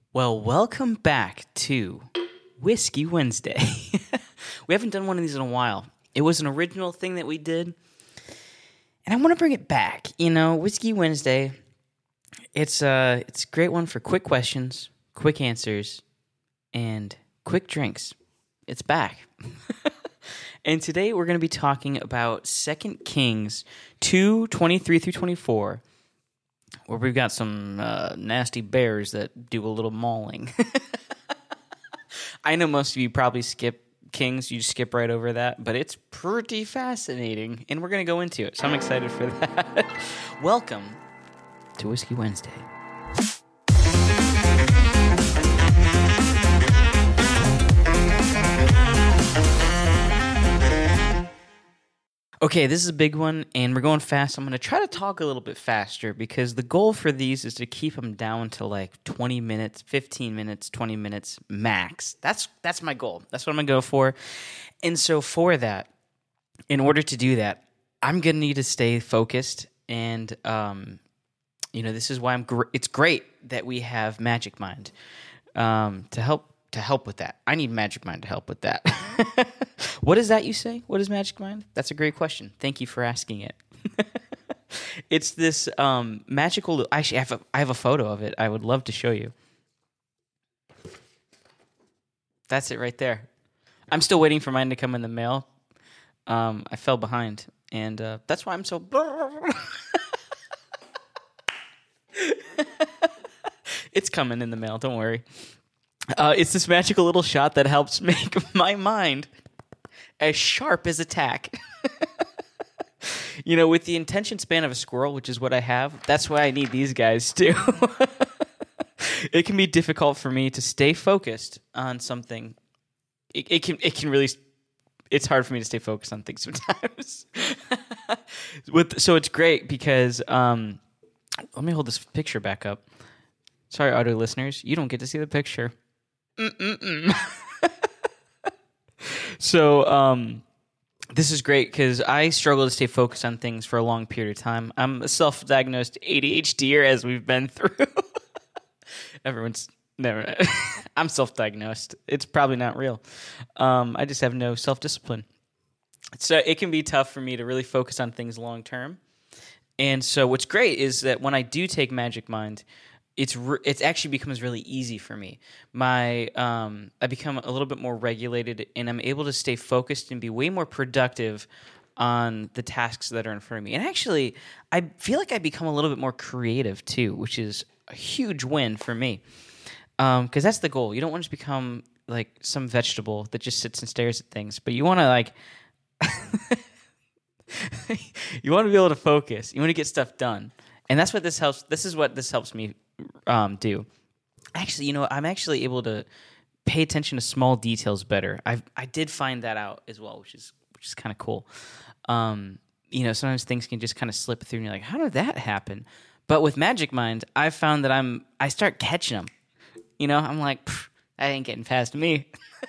Well, welcome back to Whiskey Wednesday. We haven't done one of these in a while. It was an original thing that we did, and I want to bring it back. You know, Whiskey Wednesday, it's a great one for quick questions, quick answers, and quick drinks. It's back. And today we're going to be talking about 2 Kings 2:23 through 24, where we've got some nasty bears that do a little mauling. I know most of you probably skip Kings. You just skip right over that. But it's pretty fascinating, and we're going to go into it. So I'm excited for that. Welcome to Whiskey Wednesday. Okay, this is a big one, and we're going fast. I'm going to try to talk a little bit faster because the goal for these is to keep them down to like 20 minutes, 15 minutes, 20 minutes max. That's my goal. That's what I'm going to go for. And so for that, in order to do that, I'm going to need to stay focused. And, this is why it's great that we have Magic Mind to help with that. I need Magic Mind to help with that. What is that you say? What is Magic Mind? That's a great question. Thank you for asking it. It's this magical... Actually, I have a photo of it. I would love to show you. That's it right there. I'm still waiting for mine to come in the mail. I fell behind, and that's why I'm so... It's coming in the mail. Don't worry. It's this magical little shot that helps make my mind as sharp as a tack. With the attention span of a squirrel, which is what I have, that's why I need these guys too. It can be difficult for me to stay focused on something. It can really. It's hard for me to stay focused on things sometimes. So it's great because let me hold this picture back up. Sorry, audio listeners, you don't get to see the picture. So this is great because I struggle to stay focused on things for a long period of time. I'm a self-diagnosed ADHDer, as we've been through. Everyone's never... I'm self-diagnosed. It's probably not real. I just have no self-discipline. So it can be tough for me to really focus on things long-term. And so what's great is that when I do take Magic Mind... It actually becomes really easy for me. I become a little bit more regulated, and I'm able to stay focused and be way more productive on the tasks that are in front of me. And actually, I feel like I become a little bit more creative too, which is a huge win for me. Because that's the goal. You don't want to just become like some vegetable that just sits and stares at things, but you want to you want to be able to focus. You want to get stuff done. And that's what this helps. This is what this helps me do. Actually, I'm actually able to pay attention to small details better. I did find that out as well, which is kind of cool. Sometimes things can just kind of slip through, and you're like, how did that happen? But with Magic Mind, I found that I start catching them. I'm like, that ain't getting past me.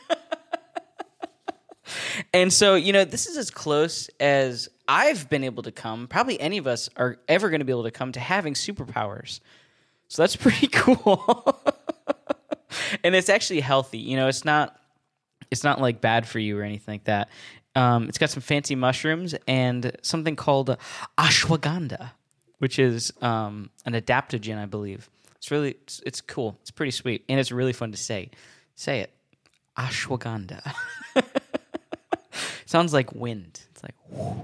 And so, this is as close as I've been able to come. Probably any of us are ever going to be able to come to having superpowers. So that's pretty cool. And it's actually healthy. It's not like bad for you or anything like that. It's got some fancy mushrooms and something called ashwagandha, which is an adaptogen, I believe. It's cool. It's pretty sweet. And it's really fun to say. Say it. Ashwagandha. Sounds like wind. It's like, whoo.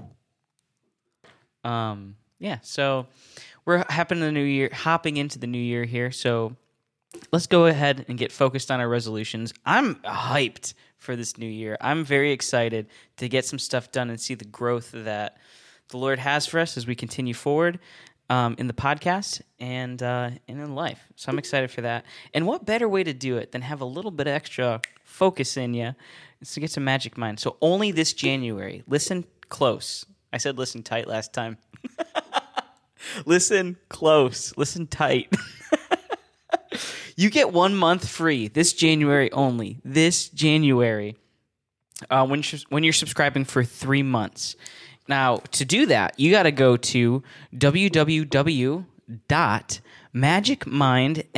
So we're hopping into the new year here. So let's go ahead and get focused on our resolutions. I'm hyped for this new year. I'm very excited to get some stuff done and see the growth that the Lord has for us as we continue forward in the podcast and in life. So I'm excited for that. And what better way to do it than have a little bit of extra focus in you is to get some Magic Mind. So only this January. Listen close. I said listen tight last time. Listen close. Listen tight. You get 1 month free this January only. This January. When you're subscribing for 3 months. Now, to do that, you got to go to www.magicmind.com magicmind,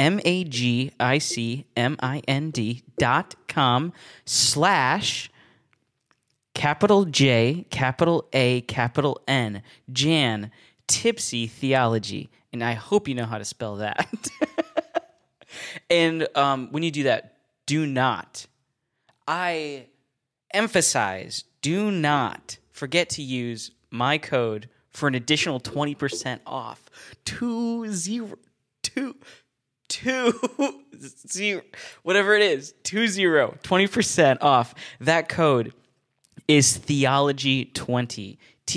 magicmind.com/. Capital J, capital A, capital N, Jan, Tipsy Theology. And I hope you know how to spell that. And when you do that, do not, I emphasize, do not forget to use my code for an additional 20% off. 20, whatever it is, 20% off. That code is Theology20.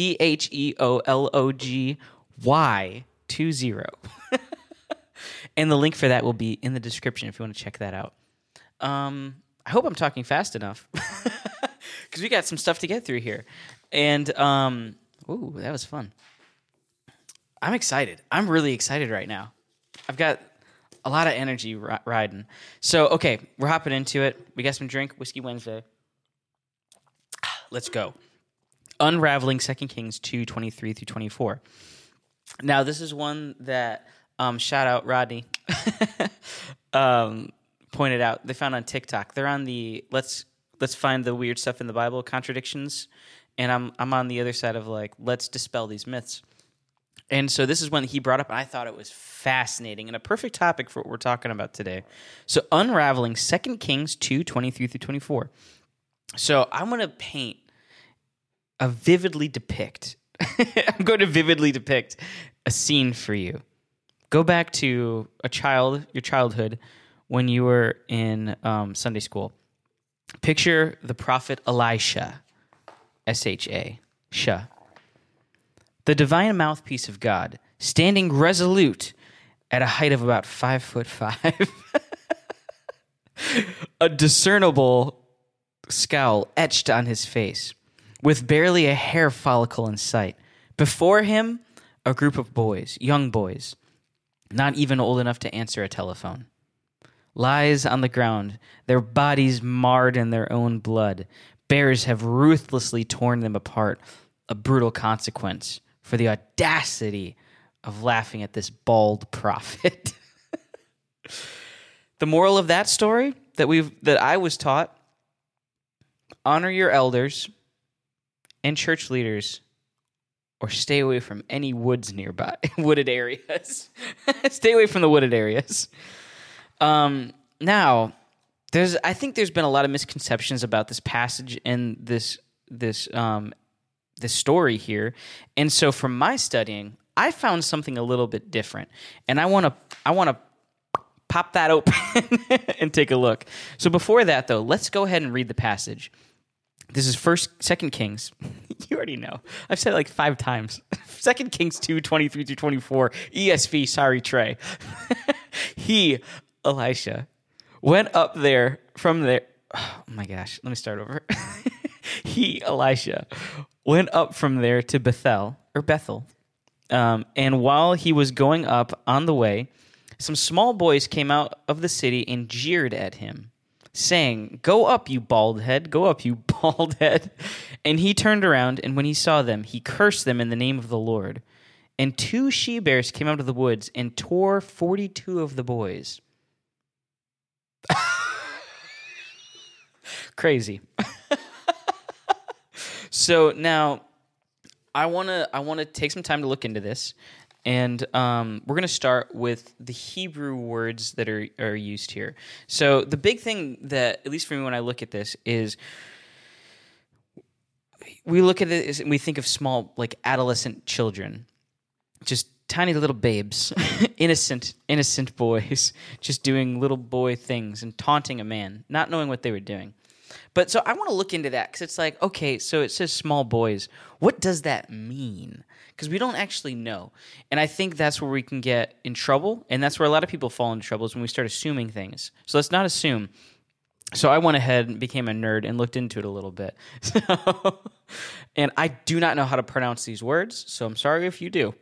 THEOLOGY 20. And the link for that will be in the description if you want to check that out. I hope I'm talking fast enough because we got some stuff to get through here. And, ooh, that was fun. I'm excited. I'm really excited right now. I've got a lot of energy riding. So, okay, we're hopping into it. We got some drink, Whiskey Wednesday. Let's go. Unraveling 2 Kings 2:23-24. Now, this is one that, shout out Rodney, pointed out. They found on TikTok. They're on the let's find the weird stuff in the Bible, contradictions, and I'm on the other side of like, let's dispel these myths. And so this is one that he brought up, and I thought it was fascinating and a perfect topic for what we're talking about today. So unraveling 2 Kings 2:23-24. So I'm going to I'm going to vividly depict a scene for you. Go back to your childhood when you were in Sunday school. Picture the prophet Elisha, S-H-A, Shah. The divine mouthpiece of God, standing resolute at a height of about 5'5". A discernible scowl etched on his face, with barely a hair follicle in sight. Before him, a group of boys, young boys, not even old enough to answer a telephone. Lies on the ground, their bodies marred in their own blood. Bears have ruthlessly torn them apart, a brutal consequence for the audacity of laughing at this bald prophet. The moral of that story that I was taught: honor your elders and church leaders, or stay away from any woods nearby, wooded areas. Stay away from the wooded areas. Now, I think there's been a lot of misconceptions about this passage and this story here. And so from my studying, I found something a little bit different. And I want to pop that open and take a look. So before that, though, let's go ahead and read the passage. This is 2 Kings. You already know. I've said it like 5 times. 2 Kings 2:23-24. ESV, sorry, Trey. He, Elisha, went up there from there. Oh my gosh, let me start over. He, Elisha, went up from there to Bethel. And while he was going up on the way, some small boys came out of the city and jeered at him, saying, "Go up, you bald head. Go up, you bald head." And he turned around, and when he saw them, he cursed them in the name of the Lord. And 2 she-bears came out of the woods and tore 42 of the boys. Crazy. So now I want to take some time to look into this. And we're going to start with the Hebrew words that are used here. So the big thing that, at least for me when I look at this, is we look at it and we think of small, like adolescent children, just tiny little babes, innocent boys, just doing little boy things and taunting a man, not knowing what they were doing. But so I want to look into that because it's like, okay, so it says small boys. What does that mean? Because we don't actually know. And I think that's where we can get in trouble, and that's where a lot of people fall into trouble is when we start assuming things. So let's not assume. So I went ahead and became a nerd and looked into it a little bit. And I do not know how to pronounce these words, so I'm sorry if you do.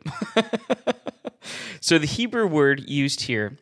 So the Hebrew word used here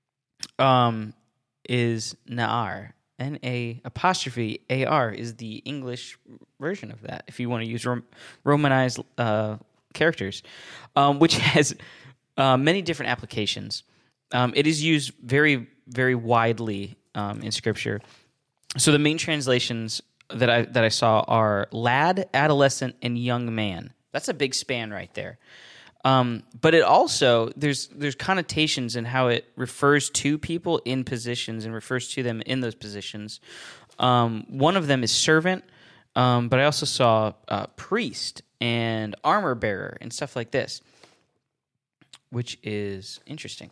is na'ar. N-A-apostrophe-A-R is the English version of that, if you want to use Romanized characters, which has many different applications. It is used very, very widely in Scripture. So the main translations that I saw are lad, adolescent, and young man. That's a big span right there. But it also, there's connotations in how it refers to people in positions and refers to them in those positions. One of them is servant, but I also saw priest and armor bearer and stuff like this, which is interesting.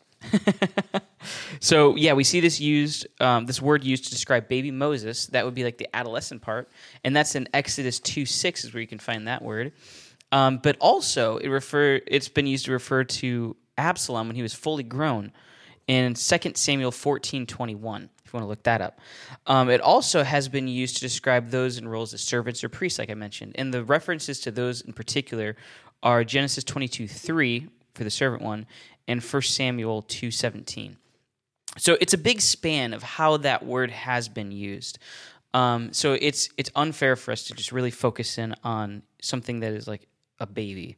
So yeah, we see this used, this word used to describe baby Moses. That would be like the adolescent part, and that's in Exodus 2:6 is where you can find that word. But also, it's been used to refer to Absalom when he was fully grown in 2 Samuel 14:21, if you want to look that up. It also has been used to describe those in roles as servants or priests, like I mentioned. And the references to those in particular are Genesis 22:3 for the servant one and 1 Samuel 2:17. So it's a big span of how that word has been used. So it's unfair for us to just really focus in on something that is like a baby.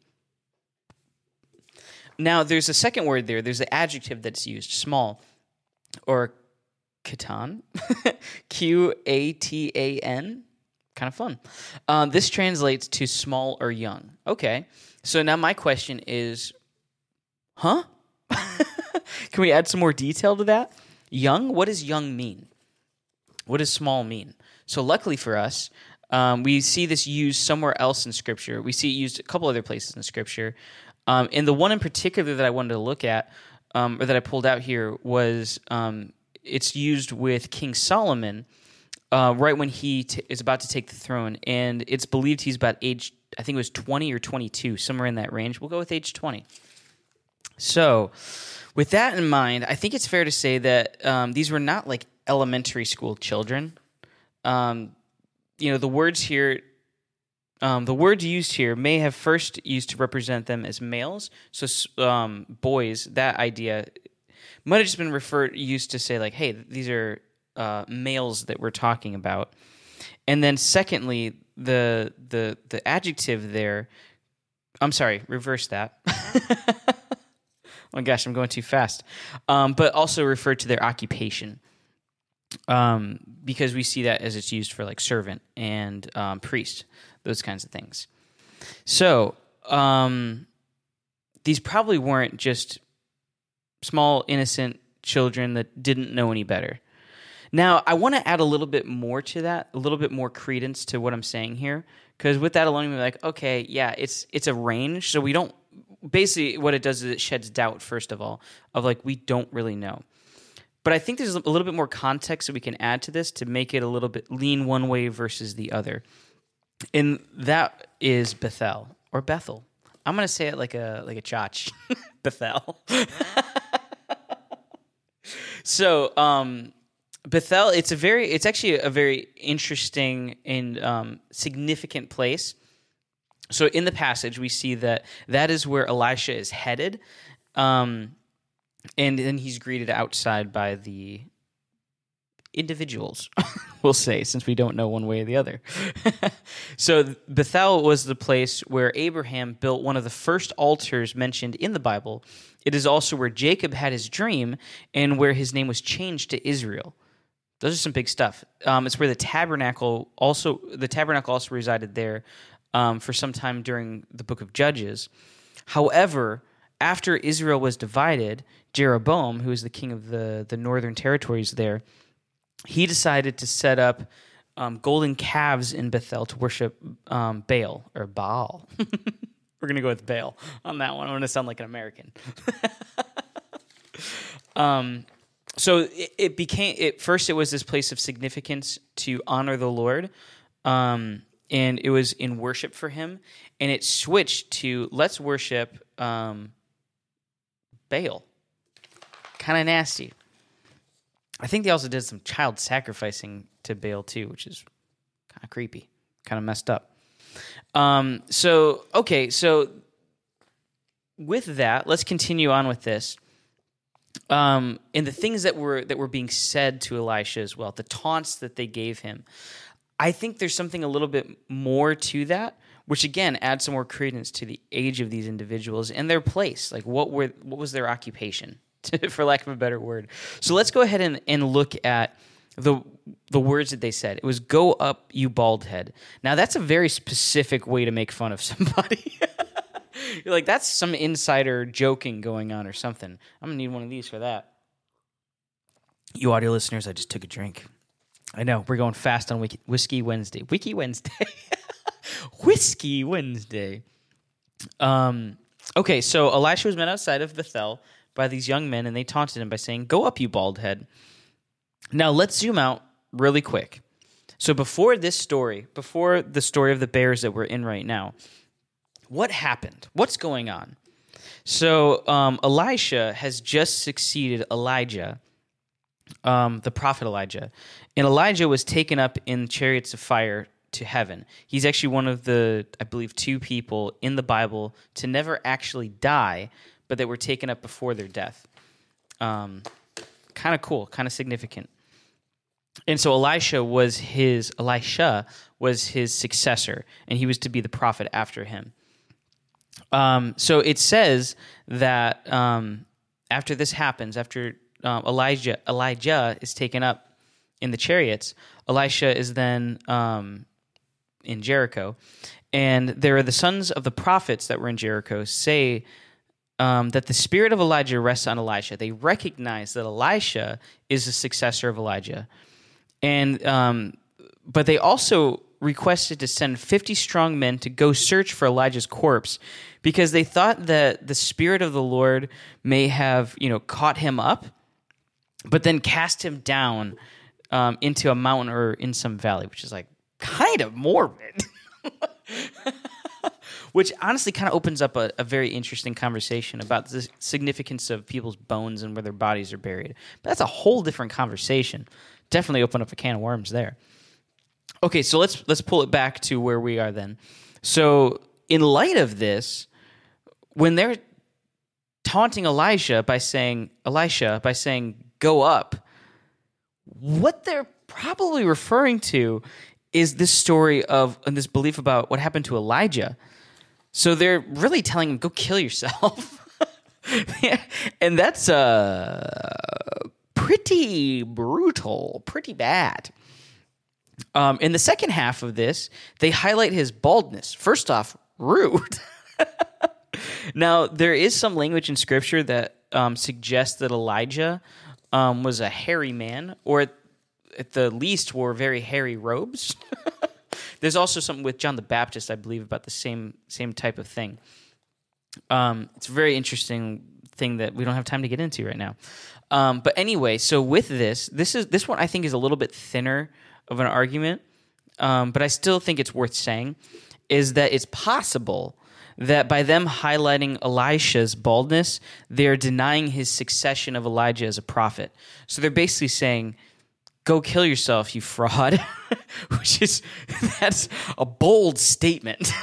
Now, there's a second word there. There's the adjective that's used, small, or Qatan, Qatan, kind of fun. This translates to small or young. Okay, so now my question is, huh? Can we add some more detail to that? Young, what does young mean? What does small mean? So luckily for us, we see this used somewhere else in Scripture. We see it used a couple other places in Scripture. And the one in particular that I wanted to look at, or that I pulled out here, was it's used with King Solomon right when he is about to take the throne. And it's believed he's about age, I think it was 20 or 22, somewhere in that range. We'll go with age 20. So with that in mind, I think it's fair to say that these were not like elementary school children. The words here, the words used here may have first used to represent them as males. So boys, that idea might have just been used to say like, hey, these are males that we're talking about. And then secondly, the adjective there, I'm sorry, reverse that. Oh my gosh, I'm going too fast. But also referred to their occupation. Because we see that as it's used for like servant and priest, those kinds of things. So these probably weren't just small, innocent children that didn't know any better. Now, I want to add a little bit more to that, a little bit more credence to what I'm saying here, because with that alone, we're like, okay, yeah, it's a range, so we don't. Basically, what it does is it sheds doubt, first of all, of like we don't really know. But I think there's a little bit more context that we can add to this to make it a little bit lean one way versus the other. And that is Bethel or Bethel. I'm going to say it like a chach. Bethel. So Bethel, it's actually a very interesting and significant place. So in the passage, we see that is where Elisha is headed. And then he's greeted outside by the individuals, we'll say, since we don't know one way or the other. So Bethel was the place where Abraham built one of the first altars mentioned in the Bible. It is also where Jacob had his dream and where his name was changed to Israel. Those are some big stuff. It's where the tabernacle also resided there for some time during the book of Judges. However, after Israel was divided, Jeroboam, who was the king of the northern territories there, he decided to set up golden calves in Bethel to worship Baal, or Baal. We're going to go with Baal on that one. I'm going to sound like an American. So it became, first it was this place of significance to honor the Lord, and it was in worship for him, and it switched to let's worship Baal. Kind of nasty. I think they also did some child sacrificing to Baal too, which is kind of creepy, kind of messed up. So with that, let's continue on with this. And the things that were being said to Elisha as well, the taunts that they gave him, I think there's something a little bit more to that, which again adds some more credence to the age of these individuals and their place. Like, what was their occupation? for lack of a better word. So let's go ahead and look at the words that they said. It was, "Go up, you bald head." Now, that's a very specific way to make fun of somebody. You're like, that's some insider joking going on or something. I'm going to need one of these for that. You audio listeners, I just took a drink. I know, we're going fast on Whiskey Wednesday. Whiskey Wednesday. Whiskey Wednesday. Okay, so Elisha was met outside of Bethel by these young men, and they taunted him by saying, "Go up, you bald head." Now, let's zoom out really quick. So before the story of the bears that we're in right now, what happened? What's going on? So Elisha has just succeeded Elijah, the prophet Elijah. And Elijah was taken up in chariots of fire to heaven. He's actually one of the, I believe, 2 people in the Bible to never actually die, but that were taken up before their death. Kind of cool, kind of significant. And so Elisha was his successor, and he was to be the prophet after him. So it says that after this happens, after Elijah is taken up in the chariots, Elisha is then in Jericho, and there are the sons of the prophets that were in Jericho say that the spirit of Elijah rests on Elisha. They recognize that Elisha is the successor of Elijah, and but they also requested to send 50 strong men to go search for Elijah's corpse, because they thought that the Spirit of the Lord may have, caught him up, but then cast him down into a mountain or in some valley, which is like kind of morbid. Which honestly kind of opens up a very interesting conversation about the significance of people's bones and where their bodies are buried. But that's a whole different conversation. Definitely open up a can of worms there. Okay, so let's pull it back to where we are then. So in light of this, when they're taunting Elisha by saying, "Go up," what they're probably referring to is this story of and this belief about what happened to Elijah. So they're really telling him, "Go kill yourself." And that's pretty brutal, pretty bad. In the second half of this, they highlight his baldness. First off, rude. Now, there is some language in Scripture that suggests that Elijah was a hairy man, or at the least wore very hairy robes. There's also something with John the Baptist, I believe, about the same type of thing. It's a very interesting thing that we don't have time to get into right now. But anyway, so with this one I think is a little bit thinner of an argument, but I still think it's worth saying, is that it's possible that by them highlighting Elisha's baldness, they're denying his succession of Elijah as a prophet. So they're basically saying, "Go kill yourself, you fraud," that's a bold statement.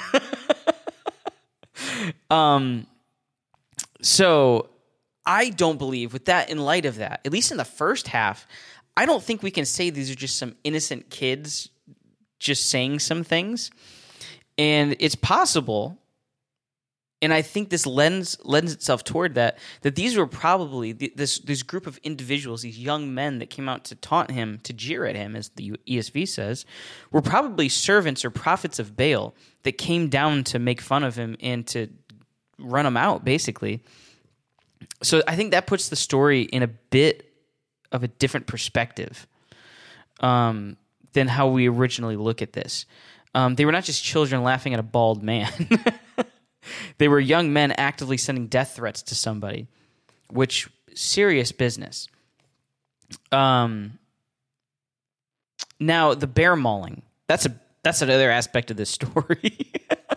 So I don't believe with that, in light of that, at least in the first half, I don't think we can say these are just some innocent kids just saying some things. And it's possible, and I think this lends itself toward that these were probably, this group of individuals, these young men that came out to taunt him, to jeer at him, as the ESV says, were probably servants or prophets of Baal that came down to make fun of him and to run him out, basically. So I think that puts the story in a bit of a different perspective than how we originally look at this. They were not just children laughing at a bald man. They were young men actively sending death threats to somebody, which serious business. Now the bear mauling. That's another aspect of this story.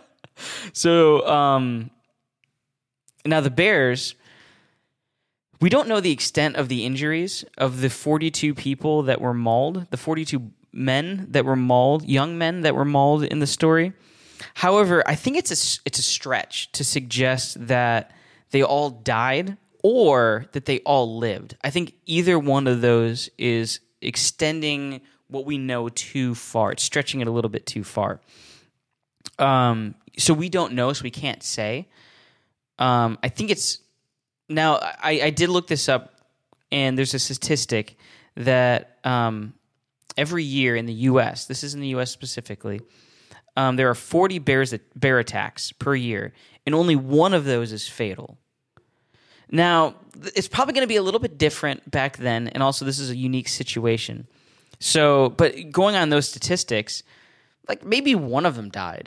So now the bears, we don't know the extent of the injuries of the 42 people that were mauled, the 42 men that were mauled, young men that were mauled in the story. However, I think it's a stretch to suggest that they all died or that they all lived. I think either one of those is extending what we know too far. It's stretching it a little bit too far. So we don't know, so we can't say. I think it's Now, I did look this up, and there's a statistic that every year in the U.S., this is in the U.S. specifically, there are 40 bear attacks per year, and only one of those is fatal. Now, it's probably going to be a little bit different back then, and also this is a unique situation. So, but going on those statistics, like maybe one of them died.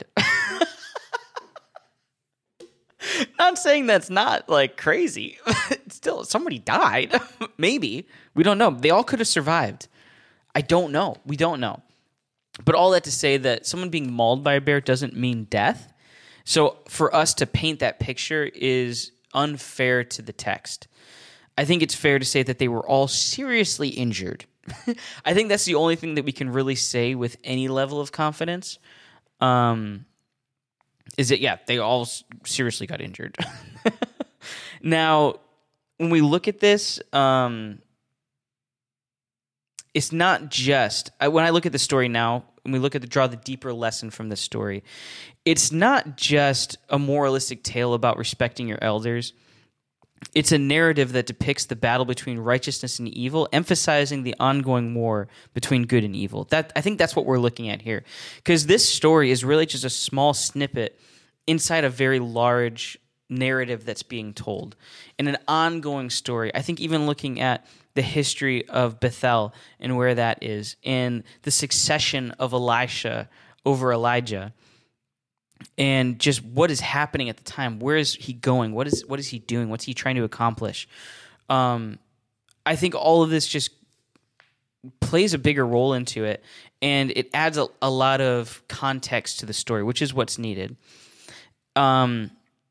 Not saying that's not like crazy. Still, somebody died. Maybe. We don't know. They all could have survived. I don't know. We don't know. But all that to say that someone being mauled by a bear doesn't mean death. So for us to paint that picture is unfair to the text. I think it's fair to say that they were all seriously injured. I think that's the only thing that we can really say with any level of confidence. Is that, yeah, they all seriously got injured. Now, when we look at this, it's not just, when I look at the story now, when we look at draw the deeper lesson from this story, it's not just a moralistic tale about respecting your elders. It's a narrative that depicts the battle between righteousness and evil, emphasizing the ongoing war between good and evil. I think that's what we're looking at here. Because this story is really just a small snippet inside a very large narrative that's being told. In an ongoing story, I think even looking at the history of Bethel and where that is, and the succession of Elisha over Elijah, and just what is happening at the time. Where is he going? What is he doing? What's he trying to accomplish? I think all of this just plays a bigger role into it, and it adds a lot of context to the story, which is what's needed. Now,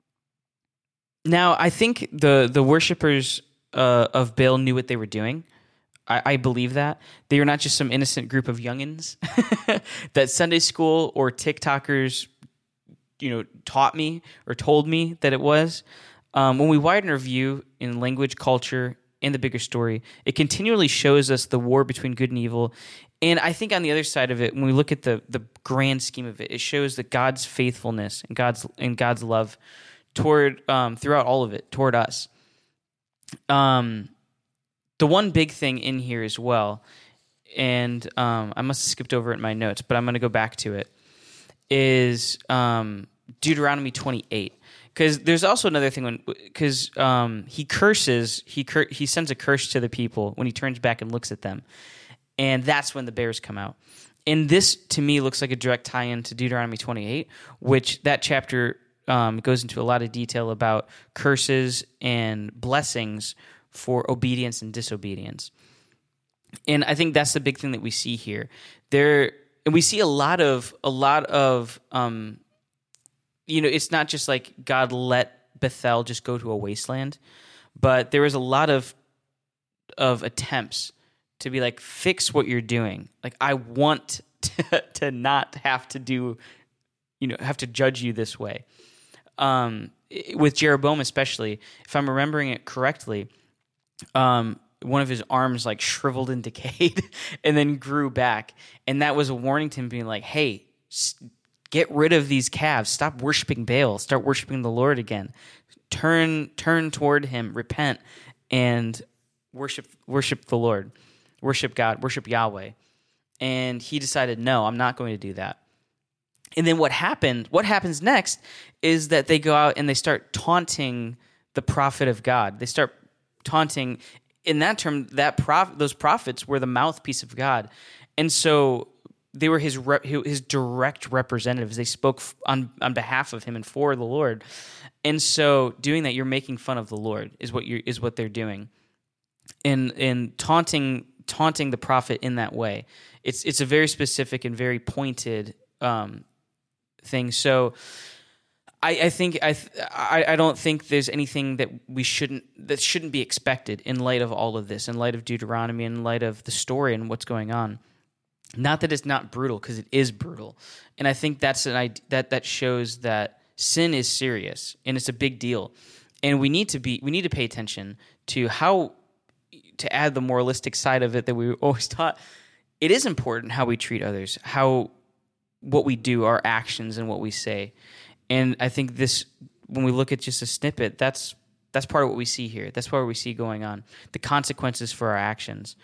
I think the worshipers of Baal knew what they were doing. I believe that. They were not just some innocent group of youngins that Sunday school or TikTokers taught me or told me that it was. When we widen our view in language, culture, and the bigger story, it continually shows us the war between good and evil. And I think on the other side of it, when we look at the grand scheme of it, it shows that God's faithfulness and God's love toward throughout all of it, toward us. The one big thing in here as well, and I must have skipped over it in my notes, but I'm going to go back to it, is Deuteronomy 28. Because there's also another thing because he sends a curse to the people when he turns back and looks at them, and that's when the bears come out. And this to me looks like a direct tie-in to Deuteronomy 28, which that chapter goes into a lot of detail about curses and blessings for obedience and disobedience. And I think that's the big thing that we see here. And we see a lot of it's not just like God let Bethel just go to a wasteland, but there was a lot of attempts to be like, fix what you're doing. Like, I want to not have to do, have to judge you this way. With Jeroboam especially, if I'm remembering it correctly, one of his arms like shriveled and decayed and then grew back. And that was a warning to him being like, hey, get rid of these calves. Stop worshiping Baal. Start worshiping the Lord again. Turn toward him, repent, and worship the Lord. Worship God, worship Yahweh. And he decided, no, I'm not going to do that. And then what happens next is that they go out and they start taunting the prophet of God. They start taunting, in that term, those prophets were the mouthpiece of God. And so they were his direct representatives. They spoke on behalf of him and for the Lord. And so doing that, you're making fun of the Lord is what they're doing. And taunting the prophet in that way. It's a very specific and very pointed thing. So I don't think there's anything that shouldn't be expected in light of all of this, in light of Deuteronomy, in light of the story and what's going on. Not that it's not brutal, because it is brutal, and I think that's that shows that sin is serious and it's a big deal, and we need to pay attention to how to add the moralistic side of it that we always taught. It is important how we treat others, what we do, our actions, and what we say. And I think this, when we look at just a snippet, that's That's part of what we see here. That's part of what we see going on. The consequences for our actions.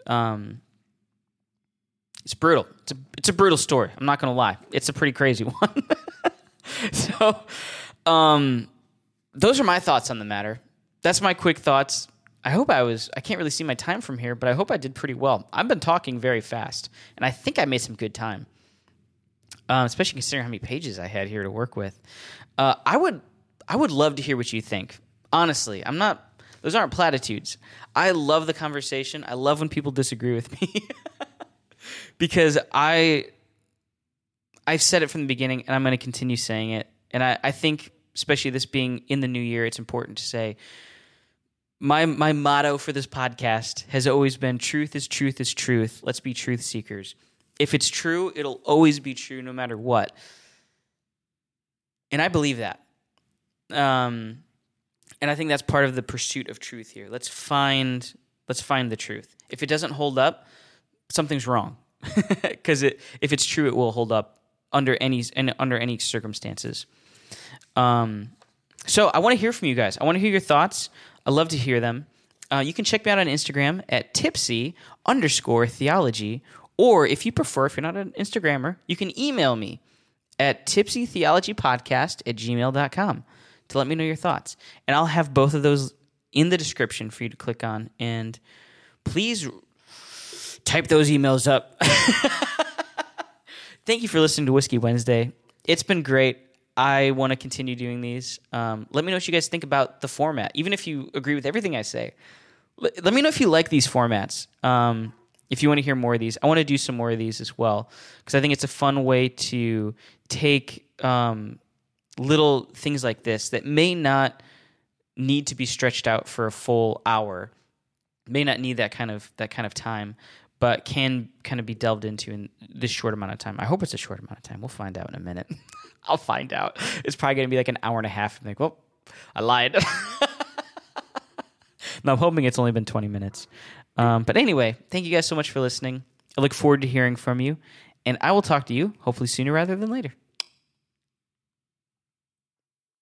It's brutal. It's a brutal story. I'm not going to lie. It's a pretty crazy one. So, those are my thoughts on the matter. That's my quick thoughts. I can't really see my time from here, but I hope I did pretty well. I've been talking very fast, and I think I made some good time, especially considering how many pages I had here to work with. I would love to hear what you think. Honestly, those aren't platitudes. I love the conversation. I love when people disagree with me because I've said it from the beginning, and I'm going to continue saying it. And I think, especially this being in the new year, it's important to say my motto for this podcast has always been truth is truth is truth. Let's be truth seekers. If it's true, it'll always be true no matter what. And I believe that. And I think that's part of the pursuit of truth here. Let's find the truth. If it doesn't hold up, something's wrong. Because if it's true, it will hold up under any circumstances. So I want to hear from you guys. I want to hear your thoughts. I love to hear them. You can check me out on Instagram at tipsy_theology. Or if you prefer, if you're not an Instagrammer, you can email me at tipsytheologypodcast@gmail.com to let me know your thoughts. And I'll have both of those in the description for you to click on. And please type those emails up. Thank you for listening to Whiskey Wednesday. It's been great. I want to continue doing these. Let me know what you guys think about the format. Even if you agree with everything I say, let me know if you like these formats. If you want to hear more of these, I want to do some more of these as well, because I think it's a fun way to take little things like this that may not need to be stretched out for a full hour, may not need that kind of time, but can kind of be delved into in this short amount of time. I hope it's a short amount of time. We'll find out in a minute. I'll find out. It's probably going to be like an hour and a half. I'm like, well, I lied. No, I'm hoping it's only been 20 minutes. But anyway, thank you guys so much for listening. I look forward to hearing from you, and I will talk to you hopefully sooner rather than later.